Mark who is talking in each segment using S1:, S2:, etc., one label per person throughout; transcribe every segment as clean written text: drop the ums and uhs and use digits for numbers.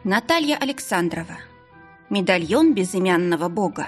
S1: Наталья Александрова. Медальон безымянного бога.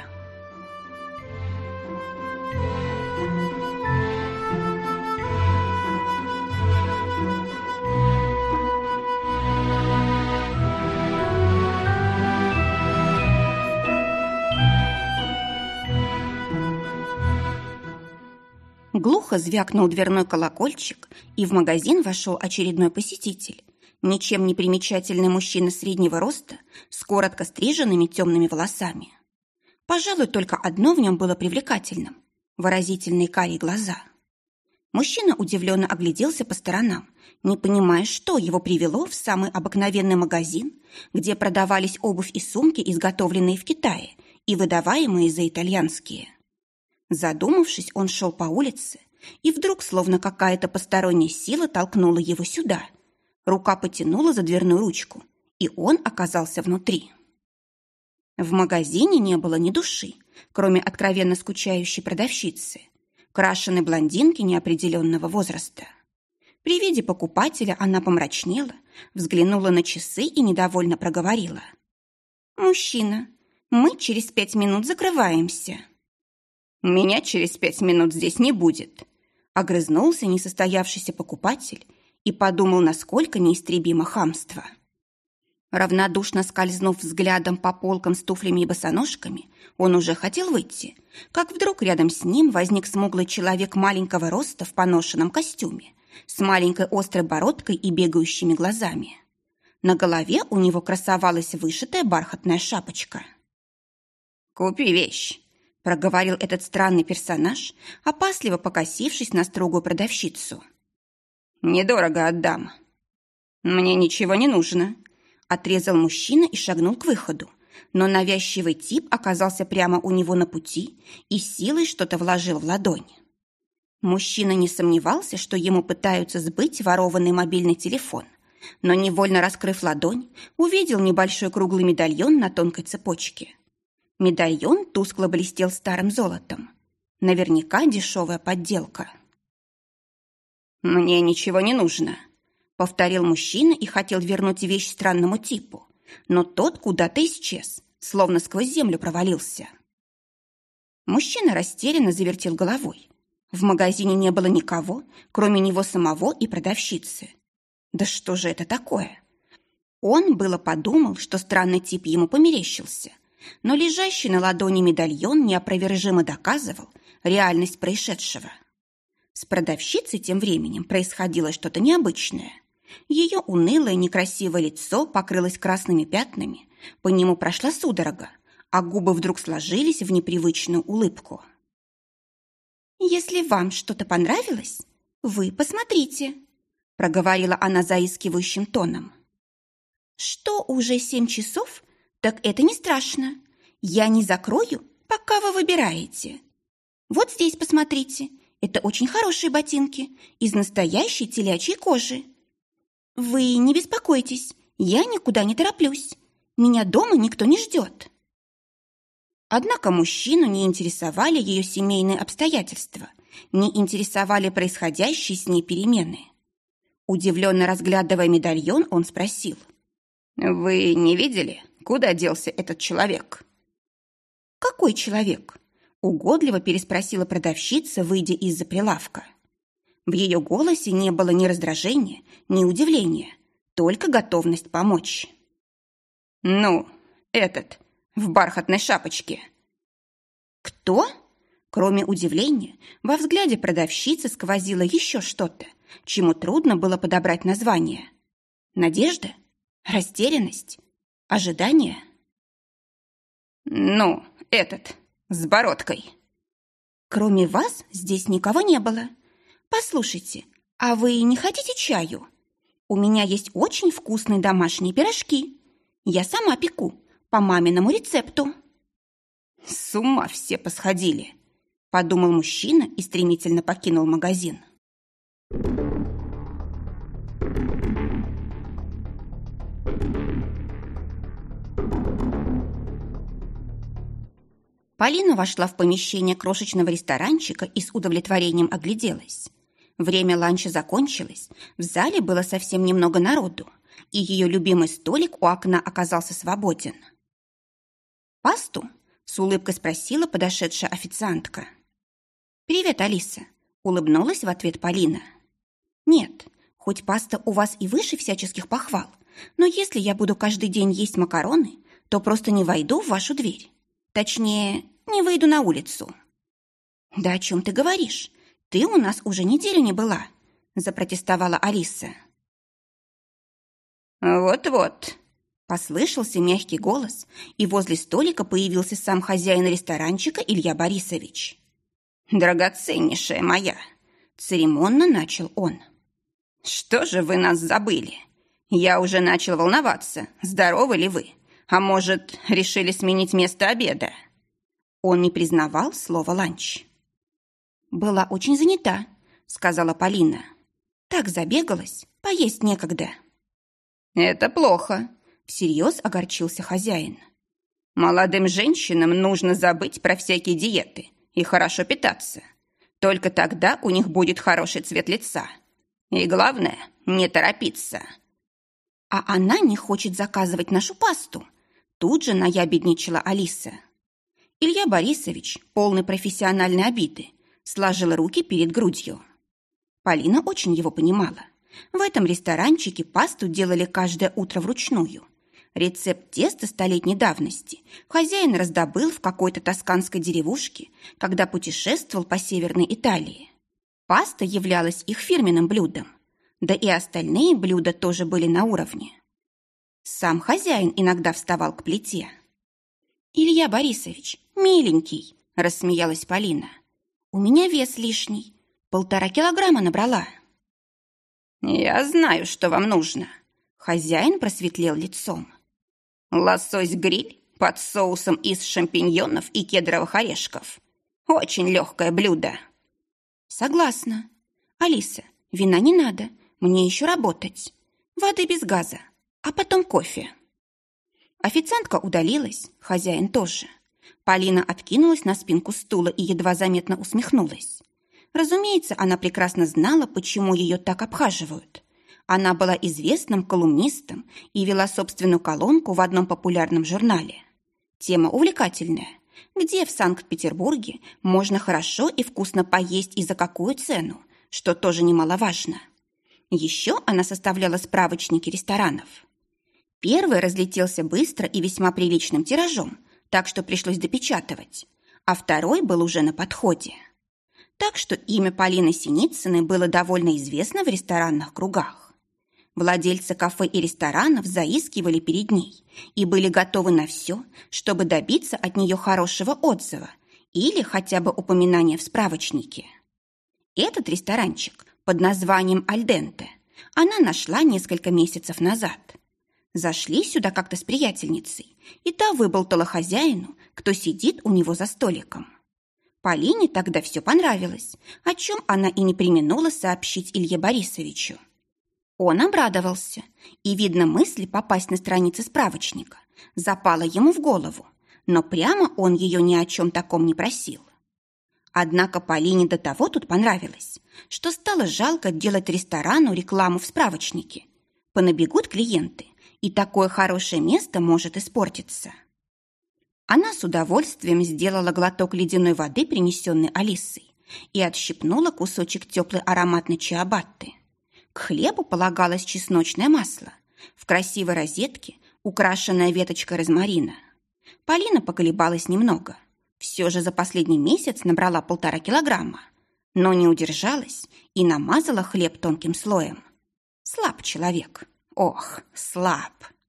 S1: Глухо звякнул дверной колокольчик, и в магазин вошел очередной посетитель. Ничем не примечательный мужчина среднего роста с коротко стриженными темными волосами. Пожалуй, только одно в нем было привлекательным – выразительные карие глаза. Мужчина удивленно огляделся по сторонам, не понимая, что его привело в самый обыкновенный магазин, где продавались обувь и сумки, изготовленные в Китае и выдаваемые за итальянские. Задумавшись, он шел по улице, и вдруг, словно какая-то посторонняя сила, толкнула его сюда. Рука потянула за дверную ручку, и он оказался внутри. В магазине не было ни души, кроме откровенно скучающей продавщицы, крашеной блондинки неопределенного возраста. При виде покупателя она помрачнела, взглянула на часы и недовольно проговорила: «Мужчина, мы через 5 минут закрываемся». «Меня через 5 минут здесь не будет», — огрызнулся несостоявшийся покупатель и подумал, насколько неистребимо хамство. Равнодушно скользнув взглядом по полкам с туфлями и босоножками, он уже хотел выйти, как вдруг рядом с ним возник смуглый человек маленького роста в поношенном костюме, с маленькой острой бородкой и бегающими глазами. На голове у него красовалась вышитая бархатная шапочка. «Купи вещь», — проговорил этот странный персонаж, опасливо покосившись на строгую продавщицу. «Недорого отдам». «Мне ничего не нужно», — отрезал мужчина и шагнул к выходу, но навязчивый тип оказался прямо у него на пути и силой что-то вложил в ладонь. Мужчина не сомневался, что ему пытаются сбыть ворованный мобильный телефон, но, невольно раскрыв ладонь, увидел небольшой круглый медальон на тонкой цепочке. Медальон тускло блестел старым золотом. Наверняка дешевая подделка. «Мне ничего не нужно», — повторил мужчина и хотел вернуть вещь странному типу, но тот куда-то исчез, словно сквозь землю провалился. Мужчина растерянно завертел головой. В магазине не было никого, кроме него самого и продавщицы. Да что же это такое? Он было подумал, что странный тип ему померещился, но лежащий на ладони медальон неопровержимо доказывал реальность происшедшего. С продавщицей тем временем происходило что-то необычное. Ее унылое некрасивое лицо покрылось красными пятнами, по нему прошла судорога, а губы вдруг сложились в непривычную улыбку. «Если вам что-то понравилось, вы посмотрите», — проговорила она заискивающим тоном. «Что уже 7 часов? Так это не страшно. Я не закрою, пока вы выбираете. Вот здесь посмотрите. Это очень хорошие ботинки из настоящей телячьей кожи. Вы не беспокойтесь, я никуда не тороплюсь. Меня дома никто не ждет». Однако мужчину не интересовали ее семейные обстоятельства, не интересовали происходящие с ней перемены. Удивленно разглядывая медальон, он спросил: «Вы не видели, куда делся этот человек?» «Какой человек?» — угодливо переспросила продавщица, выйдя из-за прилавка. В ее голосе не было ни раздражения, ни удивления, только готовность помочь. «Ну, этот, в бархатной шапочке». «Кто?» Кроме удивления, во взгляде продавщицы сквозило еще что-то, чему трудно было подобрать название. Надежда? Растерянность? Ожидание? «Ну, этот, с бородкой». «Кроме вас здесь никого не было. Послушайте, а вы не хотите чаю? У меня есть очень вкусные домашние пирожки. Я сама пеку, по маминому рецепту». «С ума все посходили», — подумал мужчина и стремительно покинул магазин. Полина вошла в помещение крошечного ресторанчика и с удовлетворением огляделась. Время ланча закончилось, в зале было совсем немного народу, и ее любимый столик у окна оказался свободен. «Пасту?» – с улыбкой спросила подошедшая официантка. «Привет, Алиса», – улыбнулась в ответ Полина. «Нет, хоть паста у вас и выше всяческих похвал, но если я буду каждый день есть макароны, то просто не войду в вашу дверь. Точнее, не выйду на улицу». «Да о чем ты говоришь? Ты у нас уже неделю не была», – запротестовала Алиса.
S2: «Вот-вот»,
S1: – послышался мягкий голос, и возле столика появился сам хозяин ресторанчика Илья Борисович.
S2: «Драгоценнейшая моя», –
S1: церемонно начал он.
S2: «Что же вы нас забыли? Я уже начал волноваться, здоровы ли вы? А может, решили сменить место обеда?»
S1: Он не признавал слово «ланч». «Была очень занята», — сказала Полина. «Так забегалась, поесть некогда».
S2: «Это плохо»,
S1: — всерьез огорчился хозяин.
S2: «Молодым женщинам нужно забыть про всякие диеты и хорошо питаться. Только тогда у них будет хороший цвет лица. И главное, не торопиться».
S1: «А она не хочет заказывать нашу пасту», — тут же наябедничала Алиса. Илья Борисович, полный профессиональной обиды, сложил руки перед грудью. Полина очень его понимала. В этом ресторанчике пасту делали каждое утро вручную. Рецепт теста столетней давности хозяин раздобыл в какой-то тосканской деревушке, когда путешествовал по Северной Италии. Паста являлась их фирменным блюдом. Да и остальные блюда тоже были на уровне. Сам хозяин иногда вставал к плите. «Илья Борисович, миленький», – рассмеялась Полина. «У меня вес лишний. 1,5 килограмма набрала».
S2: «Я знаю, что вам нужно».
S1: Хозяин просветлел лицом.
S2: «Лосось-гриль под соусом из шампиньонов и кедровых орешков. Очень легкое блюдо».
S1: «Согласна. Алиса, вина не надо, мне еще работать. Воды без газа, а потом кофе». Официантка удалилась, хозяин тоже. Полина откинулась на спинку стула и едва заметно усмехнулась. Разумеется, она прекрасно знала, почему ее так обхаживают. Она была известным колумнистом и вела собственную колонку в одном популярном журнале. Тема увлекательная. Где в Санкт-Петербурге можно хорошо и вкусно поесть и за какую цену, что тоже немаловажно. Еще она составляла справочники ресторанов. Первый разлетелся быстро и весьма приличным тиражом, так что пришлось допечатывать, а второй был уже на подходе. Так что имя Полины Синицыной было довольно известно в ресторанных кругах. Владельцы кафе и ресторанов заискивали перед ней и были готовы на все, чтобы добиться от нее хорошего отзыва или хотя бы упоминания в справочнике. Этот ресторанчик под названием «Альденте» она нашла несколько месяцев назад. Зашли сюда как-то с приятельницей, и та выболтала хозяину, кто сидит у него за столиком. Полине тогда все понравилось, о чем она и не преминула сообщить Илье Борисовичу. Он обрадовался, и, видно, мысль попасть на страницы справочника запала ему в голову, но прямо он ее ни о чем таком не просил. Однако Полине до того тут понравилось, что стало жалко делать ресторану рекламу в справочнике. Понабегут клиенты, и такое хорошее место может испортиться. Она с удовольствием сделала глоток ледяной воды, принесенной Алисой, и отщипнула кусочек теплой ароматной чиабатты. К хлебу полагалось чесночное масло, в красивой розетке, украшенная веточкой розмарина. Полина поколебалась немного. Все же за последний месяц набрала 1,5 килограмма, но не удержалась и намазала хлеб тонким слоем. Слаб человек. Ох, слаб.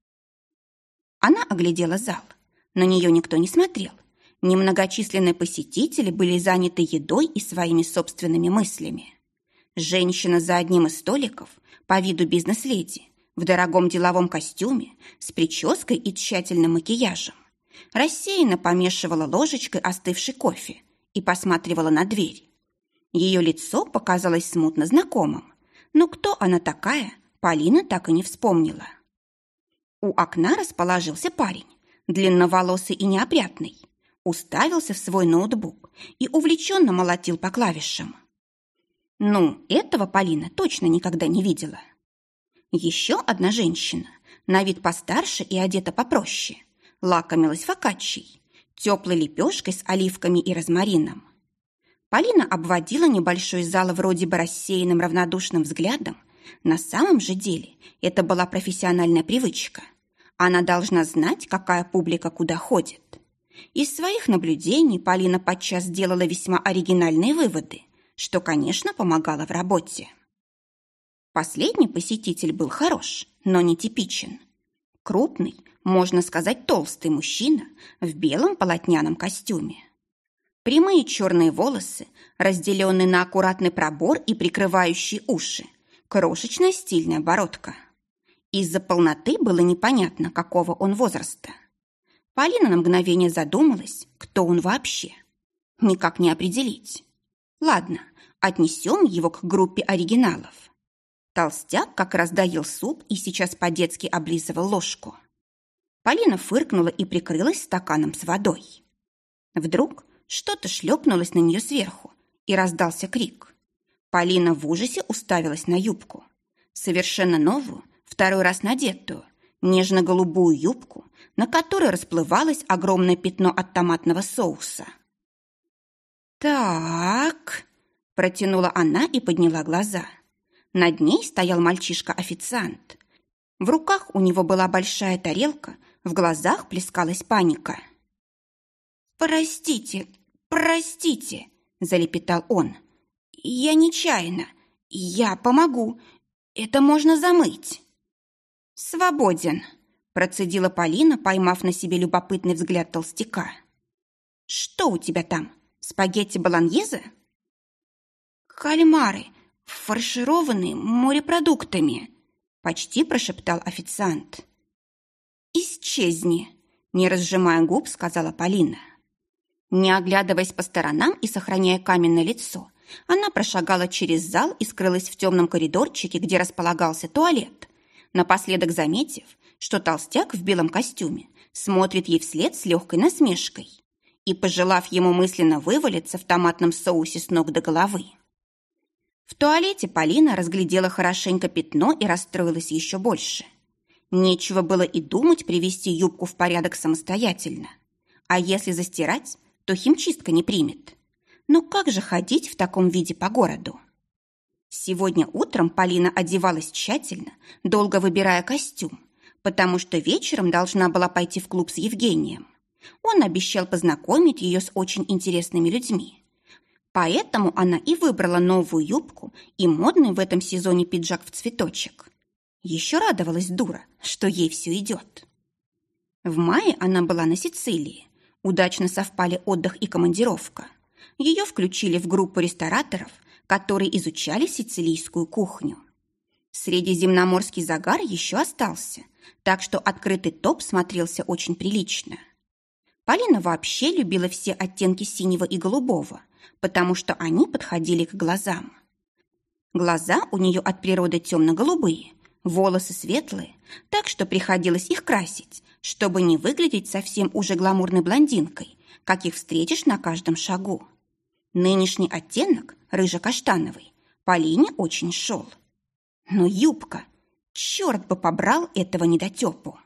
S1: Она оглядела зал. На нее никто не смотрел. Немногочисленные посетители были заняты едой и своими собственными мыслями. Женщина за одним из столиков, по виду бизнес-леди, в дорогом деловом костюме, с прической и тщательным макияжем, рассеянно помешивала ложечкой остывший кофе и посматривала на дверь. Ее лицо показалось смутно знакомым, но кто она такая, Полина так и не вспомнила. У окна расположился парень, длинноволосый и неопрятный, уставился в свой ноутбук и увлеченно молотил по клавишам. Ну, этого Полина точно никогда не видела. Еще одна женщина, на вид постарше и одета попроще, лакомилась фокаччей, теплой лепешкой с оливками и розмарином. Полина обводила небольшой зал вроде бы рассеянным равнодушным взглядом. На самом же деле это была профессиональная привычка. Она должна знать, какая публика куда ходит. Из своих наблюдений Полина подчас делала весьма оригинальные выводы, что, конечно, помогало в работе. Последний посетитель был хорош, но нетипичен. Крупный, можно сказать, толстый мужчина в белом полотняном костюме. Прямые черные волосы, разделенные на аккуратный пробор и прикрывающие уши, крошечная стильная бородка. Из-за полноты было непонятно, какого он возраста. Полина на мгновение задумалась, кто он вообще. Никак не определить. Ладно, отнесем его к группе оригиналов. Толстяк как раз доел суп и сейчас по-детски облизывал ложку. Полина фыркнула и прикрылась стаканом с водой. Вдруг что-то шлепнулось на нее сверху, и раздался крик. Полина в ужасе уставилась на юбку. Совершенно новую, второй раз надетую, нежно-голубую юбку, на которой расплывалось огромное пятно от томатного соуса. «Так», – протянула она и подняла глаза. Над ней стоял мальчишка-официант. В руках у него была большая тарелка, в глазах плескалась паника. «Простите, простите», – залепетал он. «Я нечаянно. Я помогу. Это можно замыть». «Свободен», – процедила Полина, поймав на себе любопытный взгляд толстяка. «Что у тебя там? Спагетти болоньезе?» «Кальмары, фаршированные морепродуктами», – почти прошептал официант. «Исчезни», – не разжимая губ, сказала Полина. Не оглядываясь по сторонам и сохраняя каменное лицо, она прошагала через зал и скрылась в темном коридорчике, где располагался туалет, напоследок заметив, что толстяк в белом костюме смотрит ей вслед с легкой насмешкой и пожелав ему мысленно вывалиться в томатном соусе с ног до головы. В туалете Полина разглядела хорошенько пятно и расстроилась еще больше. Нечего было и думать привести юбку в порядок самостоятельно. А если застирать, то химчистка не примет. Но как же ходить в таком виде по городу? Сегодня утром Полина одевалась тщательно, долго выбирая костюм, потому что вечером должна была пойти в клуб с Евгением. Он обещал познакомить ее с очень интересными людьми. Поэтому она и выбрала новую юбку и модный в этом сезоне пиджак в цветочек. Еще радовалась дура, что ей все идет. В мае она была на Сицилии. Удачно совпали отдых и командировка. Ее включили в группу рестораторов, которые изучали сицилийскую кухню. Средиземноморский загар еще остался, так что открытый топ смотрелся очень прилично. Полина вообще любила все оттенки синего и голубого, потому что они подходили к глазам. Глаза у нее от природы темно-голубые, волосы светлые, так что приходилось их красить, чтобы не выглядеть совсем уже гламурной блондинкой, каких встретишь на каждом шагу. Нынешний оттенок, рыжо-каштановый, Полине очень шел. Но юбка, черт бы побрал этого недотепу.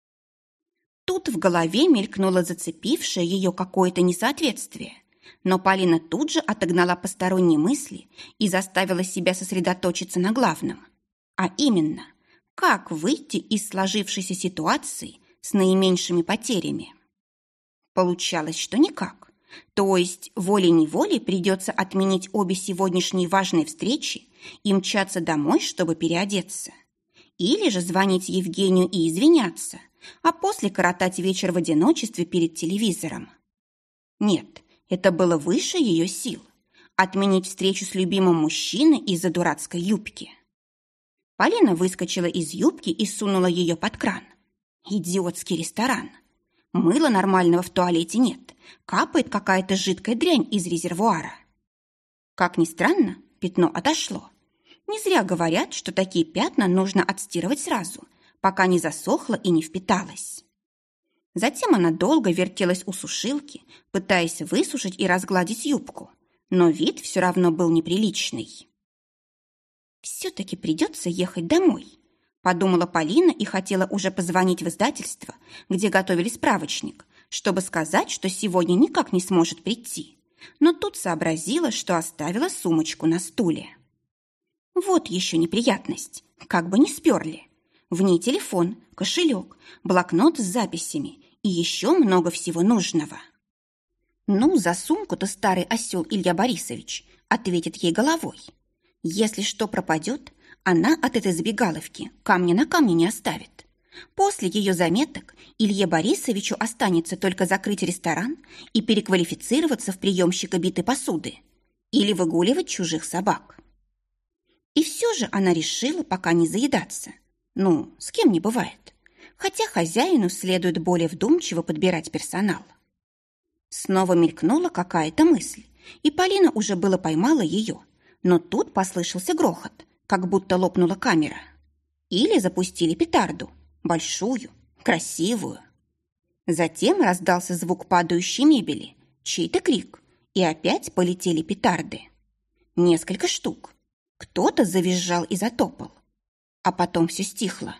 S1: Тут в голове мелькнуло зацепившее ее какое-то несоответствие, но Полина тут же отогнала посторонние мысли и заставила себя сосредоточиться на главном. А именно, как выйти из сложившейся ситуации с наименьшими потерями. Получалось, что никак. То есть волей-неволей придется отменить обе сегодняшние важные встречи и мчаться домой, чтобы переодеться. Или же звонить Евгению и извиняться, а после коротать вечер в одиночестве перед телевизором. Нет, это было выше ее сил. Отменить встречу с любимым мужчиной из-за дурацкой юбки. Полина выскочила из юбки и сунула ее под кран. Идиотский ресторан. Мыла нормального в туалете нет. Капает какая-то жидкая дрянь из резервуара. Как ни странно, пятно отошло. Не зря говорят, что такие пятна нужно отстирывать сразу, пока не засохло и не впиталось. Затем она долго вертелась у сушилки, пытаясь высушить и разгладить юбку, но вид все равно был неприличный. «Все-таки придется ехать домой», Подумала Полина и хотела уже позвонить в издательство, где готовили справочник, чтобы сказать, что сегодня никак не сможет прийти. Но тут сообразила, что оставила сумочку на стуле. Вот еще неприятность, как бы не сперли. В ней телефон, кошелек, блокнот с записями и еще много всего нужного. Ну, за сумку-то старый осел Илья Борисович ответит ей головой. Если что пропадет, она от этой забегаловки камня на камне не оставит. После ее заметок Илье Борисовичу останется только закрыть ресторан и переквалифицироваться в приемщика битой посуды или выгуливать чужих собак. И все же она решила пока не заедаться. Ну, с кем не бывает. Хотя хозяину следует более вдумчиво подбирать персонал. Снова мелькнула какая-то мысль, и Полина уже было поймала ее, но тут послышался грохот, как будто лопнула камера. Или запустили петарду, большую, красивую. Затем раздался звук падающей мебели, чей-то крик, и опять полетели петарды. Несколько штук. Кто-то завизжал и затопал. А потом все стихло.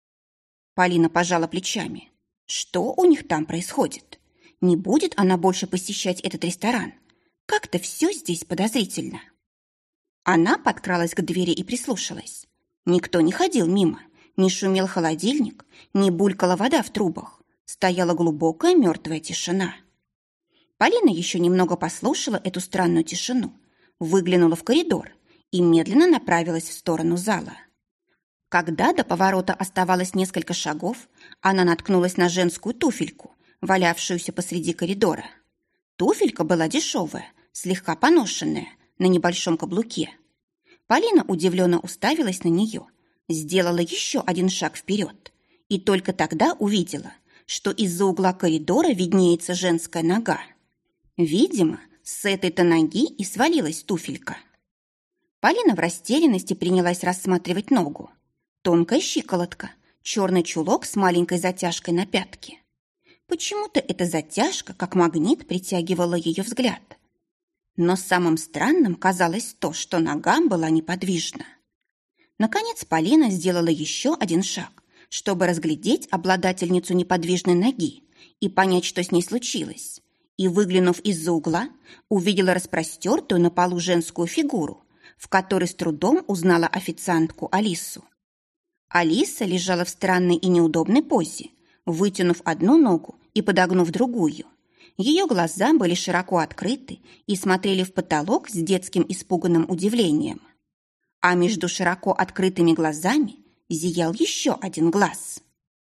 S1: Полина пожала плечами. Что у них там происходит? Не будет она больше посещать этот ресторан? Как-то все здесь подозрительно. Она подкралась к двери и прислушалась. Никто не ходил мимо, не шумел холодильник, не булькала вода в трубах. Стояла глубокая мертвая тишина. Полина еще немного послушала эту странную тишину, выглянула в коридор и медленно направилась в сторону зала. Когда до поворота оставалось несколько шагов, она наткнулась на женскую туфельку, валявшуюся посреди коридора. Туфелька была дешевая, слегка поношенная, на небольшом каблуке. Полина удивленно уставилась на нее, сделала еще один шаг вперед и только тогда увидела, что из-за угла коридора виднеется женская нога. Видимо, с этой-то ноги и свалилась туфелька. Полина в растерянности принялась рассматривать ногу. Тонкая щиколотка, черный чулок с маленькой затяжкой на пятке. Почему-то эта затяжка, как магнит, притягивала ее взгляд. Но самым странным казалось то, что нога была неподвижна. Наконец Полина сделала еще один шаг, чтобы разглядеть обладательницу неподвижной ноги и понять, что с ней случилось. И, выглянув из-за угла, увидела распростертую на полу женскую фигуру, в которой с трудом узнала официантку Алису. Алиса лежала в странной и неудобной позе, вытянув одну ногу и подогнув другую. Ее глаза были широко открыты и смотрели в потолок с детским испуганным удивлением. А между широко открытыми глазами зиял еще один глаз.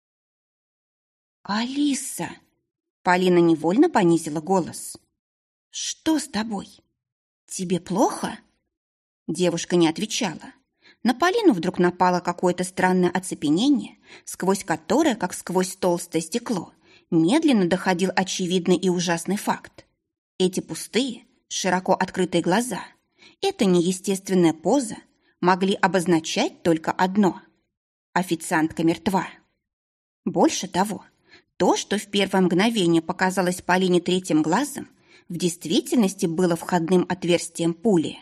S1: «Алиса!» Полина невольно понизила голос. «Что с тобой? Тебе плохо?» Девушка не отвечала. На Полину вдруг напало какое-то странное оцепенение, сквозь которое, как сквозь толстое стекло, медленно доходил очевидный и ужасный факт. Эти пустые, широко открытые глаза, эта неестественная поза могли обозначать только одно – официантка мертва. Больше того, то, что в первое мгновение показалось Полине третьим глазом, в действительности было входным отверстием пули.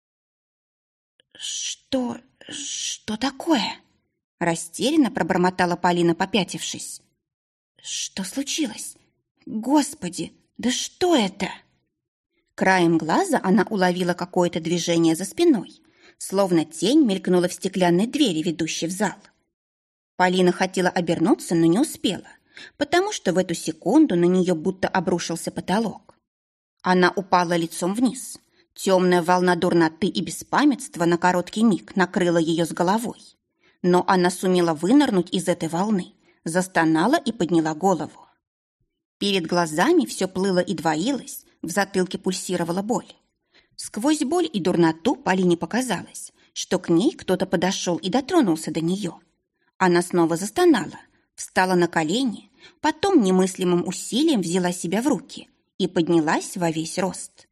S1: «Что такое?» – растерянно пробормотала Полина, попятившись. «Что случилось? Господи, да что это?» Краем глаза она уловила какое-то движение за спиной, словно тень мелькнула в стеклянной двери, ведущей в зал. Полина хотела обернуться, но не успела, потому что в эту секунду на нее будто обрушился потолок. Она упала лицом вниз. Темная волна дурноты и беспамятства на короткий миг накрыла ее с головой. Но она сумела вынырнуть из этой волны, застонала и подняла голову. Перед глазами все плыло и двоилось, в затылке пульсировала боль. Сквозь боль и дурноту Полине показалось, что к ней кто-то подошел и дотронулся до нее. Она снова застонала, встала на колени, потом немыслимым усилием взяла себя в руки и поднялась во весь рост.